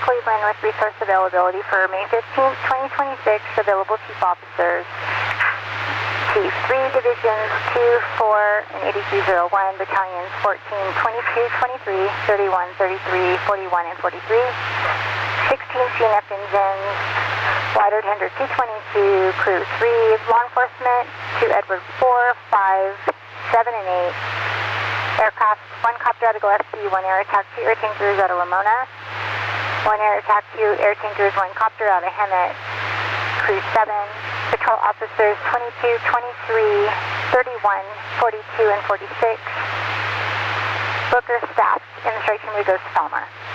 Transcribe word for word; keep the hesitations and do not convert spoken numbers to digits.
Cleveland with resource availability for May fifteenth, twenty twenty-six. Available chief officers. Chief three, Divisions two, four, and eighty-three oh one, Battalions fourteen, twenty-two, twenty-three, thirty-one, thirty-three, forty-one, and forty-three. sixteen C N F engines, Wider Tender two twenty-two, Crew three, Law Enforcement two Edward four, five, seven, and eight. Aircraft, one copter out of Gillespie, one air attack, two air tankers out of Ramona. One air attack, two air tankers, one copter out of Hemet. Crew seven. Patrol officers twenty-two, twenty-three, thirty-one, forty-two, and forty-six. Booker staff in the strike team goes to Palmer.